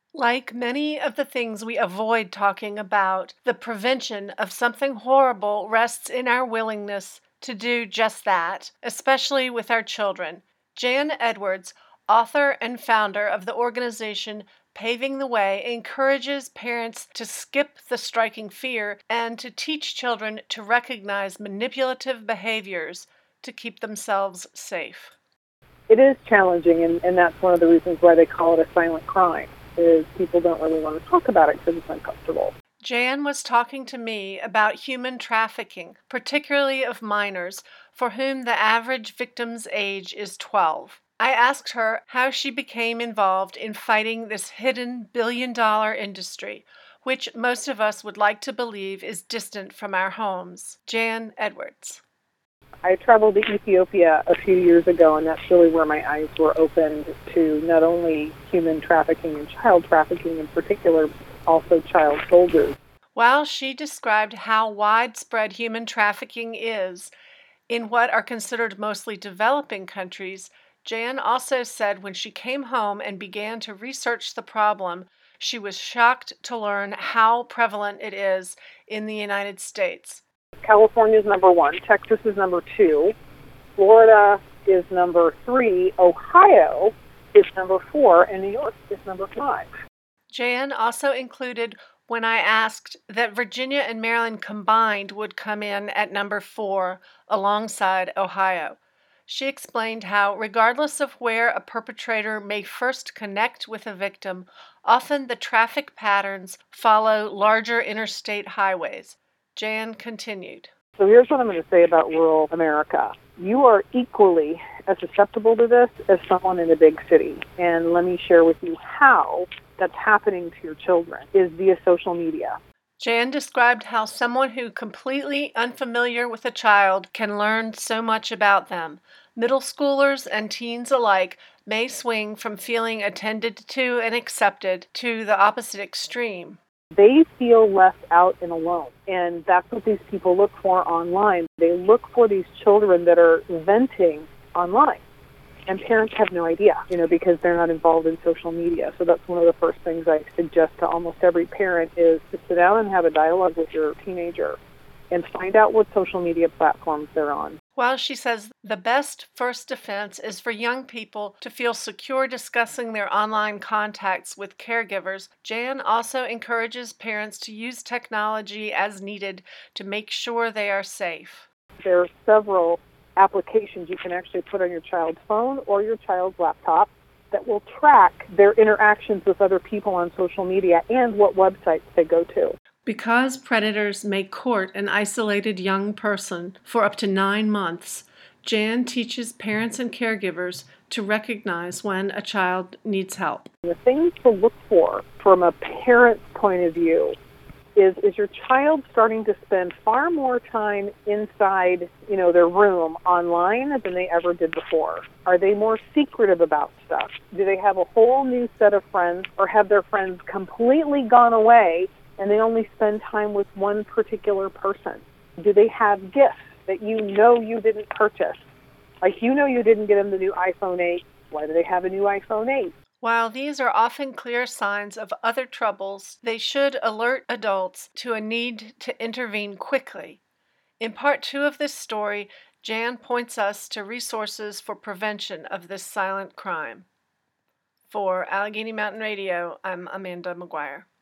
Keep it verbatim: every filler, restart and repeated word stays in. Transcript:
Like many of the things we avoid talking about, the prevention of something horrible rests in our willingness to do just that, especially with our children. Jan Edwards, author and founder of the organization Paving the Way, encourages parents to skip the striking fear and to teach children to recognize manipulative behaviors to keep themselves safe. It is challenging, and, and that's one of the reasons why they call it a silent crime, is people don't really want to talk about it because it's uncomfortable. Jan was talking to me about human trafficking, particularly of minors, for whom the average victim's age is twelve. I asked her how she became involved in fighting this hidden billion-dollar industry, which most of us would like to believe is distant from our homes. Jan Edwards. I traveled to Ethiopia a few years ago, and that's really where my eyes were opened to not only human trafficking and child trafficking in particular, but also child soldiers. While she described how widespread human trafficking is in what are considered mostly developing countries, Jan also said when she came home and began to research the problem, she was shocked to learn how prevalent it is in the United States. California is number one, Texas is number two, Florida is number three, Ohio is number four, and New York is number five. Jan also included when I asked that Virginia and Maryland combined would come in at number four alongside Ohio. She explained how, regardless of where a perpetrator may first connect with a victim, often the traffic patterns follow larger interstate highways. Jan continued. So here's what I'm going to say about rural America. You are equally as susceptible to this as someone in a big city. And let me share with you how that's happening to your children is via social media. Jan described how someone who completely unfamiliar with a child can learn so much about them. Middle schoolers and teens alike may swing from feeling attended to and accepted to the opposite extreme. They feel left out and alone, and that's what these people look for online. They look for these children that are venting online, and parents have no idea, you know, because they're not involved in social media. So that's one of the first things I suggest to almost every parent is to sit down and have a dialogue with your teenager and find out what social media platforms they're on. While she says the best first defense is for young people to feel secure discussing their online contacts with caregivers, Jan also encourages parents to use technology as needed to make sure they are safe. There are several applications you can actually put on your child's phone or your child's laptop that will track their interactions with other people on social media and what websites they go to. Because predators may court an isolated young person for up to nine months, Jan teaches parents and caregivers to recognize when a child needs help. The things to look for from a parent's point of view is, is your child starting to spend far more time inside, you know, their room online than they ever did before? Are they more secretive about stuff? Do they have a whole new set of friends, or have their friends completely gone away and they only spend time with one particular person? Do they have gifts that you know you didn't purchase? Like, you know you didn't get them the new iPhone eight. Why do they have a new iPhone eight? While these are often clear signs of other troubles, they should alert adults to a need to intervene quickly. In part two of this story, Jan points us to resources for prevention of this silent crime. For Allegheny Mountain Radio, I'm Amanda McGuire.